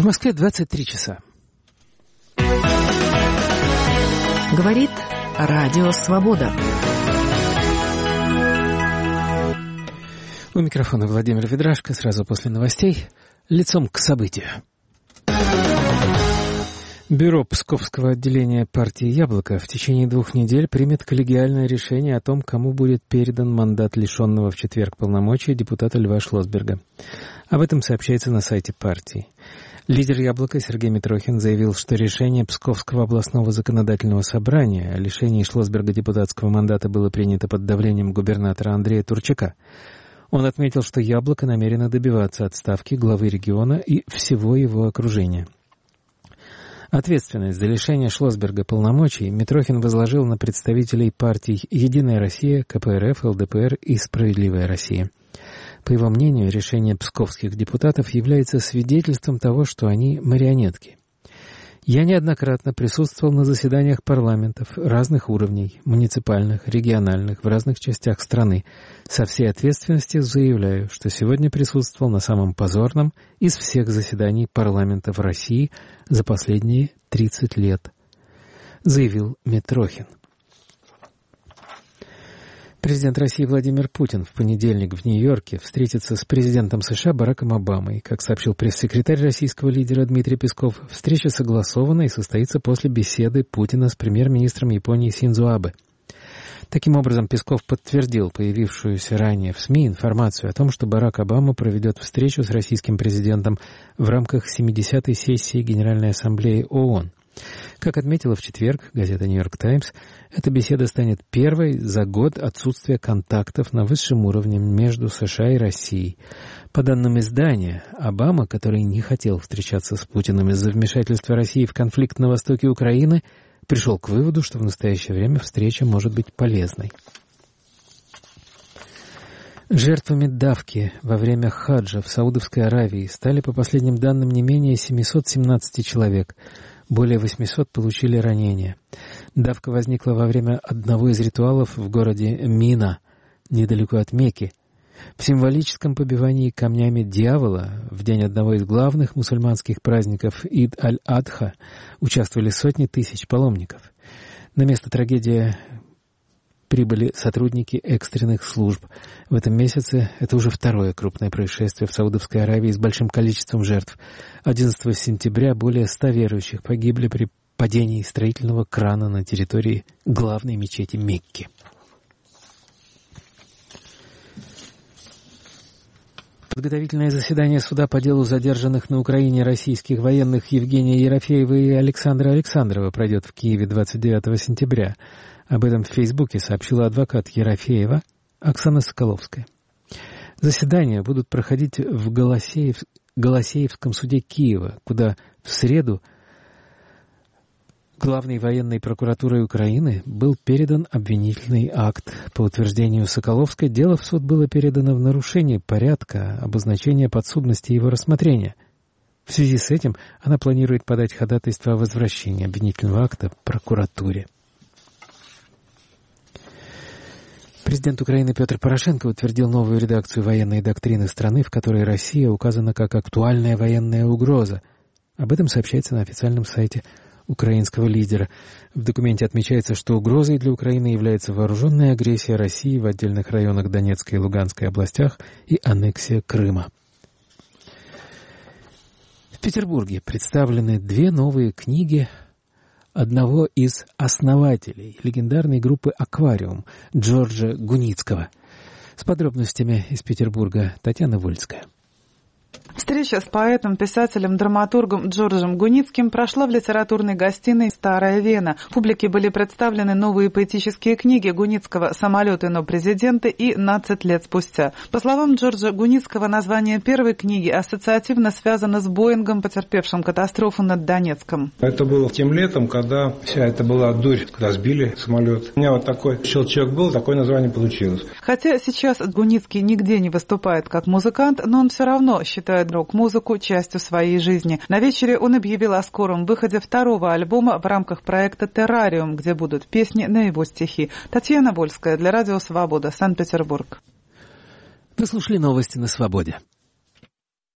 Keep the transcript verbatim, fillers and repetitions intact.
В Москве двадцать три часа. Говорит Радио Свобода. У микрофона Владимир Ведрашко. Сразу после новостей. Лицом к событию. Бюро Псковского отделения партии «Яблоко» в течение двух недель примет коллегиальное решение о том, кому будет передан мандат лишенного в четверг полномочий депутата Льва Шлосберга. Об этом сообщается на сайте партии. Лидер «Яблока» Сергей Митрохин заявил, что решение Псковского областного законодательного собрания о лишении Шлосберга депутатского мандата было принято под давлением губернатора Андрея Турчака. Он отметил, что «Яблоко» намерено добиваться отставки главы региона и всего его окружения. Ответственность за лишение Шлосберга полномочий Митрохин возложил на представителей партий «Единая Россия», ка пэ эр эф, эл дэ пэ эр и «Справедливая Россия». По его мнению, решение псковских депутатов является свидетельством того, что они марионетки. «Я неоднократно присутствовал на заседаниях парламентов разных уровней, муниципальных, региональных, в разных частях страны. Со всей ответственностью заявляю, что сегодня присутствовал на самом позорном из всех заседаний парламентов России за последние тридцать лет», заявил Митрохин. Президент России Владимир Путин в понедельник в Нью-Йорке встретится с президентом США Бараком Обамой. Как сообщил пресс-секретарь российского лидера Дмитрий Песков, встреча согласована и состоится после беседы Путина с премьер-министром Японии Синдзо Абе. Таким образом, Песков подтвердил появившуюся ранее в СМИ информацию о том, что Барак Обама проведет встречу с российским президентом в рамках семидесятой сессии Генеральной Ассамблеи ООН. Как отметила в четверг газета «Нью-Йорк Таймс», эта беседа станет первой за год отсутствия контактов на высшем уровне между США и Россией. По данным издания, Обама, который не хотел встречаться с Путиным из-за вмешательства России в конфликт на востоке Украины, пришел к выводу, что в настоящее время встреча может быть полезной. Жертвами давки во время хаджа в Саудовской Аравии стали, по последним данным, не менее семьсот семнадцать человек. Более восемьсот получили ранения. Давка возникла во время одного из ритуалов в городе Мина, недалеко от Мекки. В символическом побивании камнями дьявола в день одного из главных мусульманских праздников Ид аль-Адха участвовали сотни тысяч паломников. На место трагедии прибыли сотрудники экстренных служб. В этом месяце это уже второе крупное происшествие в Саудовской Аравии с большим количеством жертв. одиннадцатого сентября более ста верующих погибли при падении строительного крана на территории главной мечети Мекки. Подготовительное заседание суда по делу задержанных на Украине российских военных Евгения Ерофеева и Александра Александрова пройдет в Киеве двадцать девятого сентября. Об этом в Фейсбуке сообщила адвокат Ерофеева Оксана Соколовская. Заседания будут проходить в Голосеев... Голосеевском суде Киева, куда в среду главной военной прокуратурой Украины был передан обвинительный акт. По утверждению Соколовской, дело в суд было передано в нарушение порядка обозначения подсудности и его рассмотрения. В связи с этим она планирует подать ходатайство о возвращении обвинительного акта прокуратуре. Президент Украины Петр Порошенко утвердил новую редакцию военной доктрины страны, в которой Россия указана как актуальная военная угроза. Об этом сообщается на официальном сайте украинского лидера. В документе отмечается, что угрозой для Украины является вооруженная агрессия России в отдельных районах Донецкой и Луганской областях и аннексия Крыма. В Петербурге представлены две новые книги одного из основателей легендарной группы «Аквариум» Джорджа Гуницкого. С подробностями из Петербурга Татьяна Вольская. Встреча с поэтом, писателем, драматургом Джорджем Гуницким прошла в литературной гостиной «Старая Вена». Публике были представлены новые поэтические книги Гуницкого «Самолеты, но президенты» и «Нацать лет спустя». По словам Джорджа Гуницкого, название первой книги ассоциативно связано с Боингом, потерпевшим катастрофу над Донецком. Это было тем летом, когда вся это была дурь, когда сбили самолет. У меня вот такой щелчок был, такое название получилось. Хотя сейчас Гуницкий нигде не выступает как музыкант, но он все равно считает рок-музыку частью своей жизни. На вечере он объявил о скором выходе второго альбома в рамках проекта «Террариум», где будут песни на его стихи. Татьяна Вольская для Радио Свобода, Санкт-Петербург. Вы слушали новости на Свободе.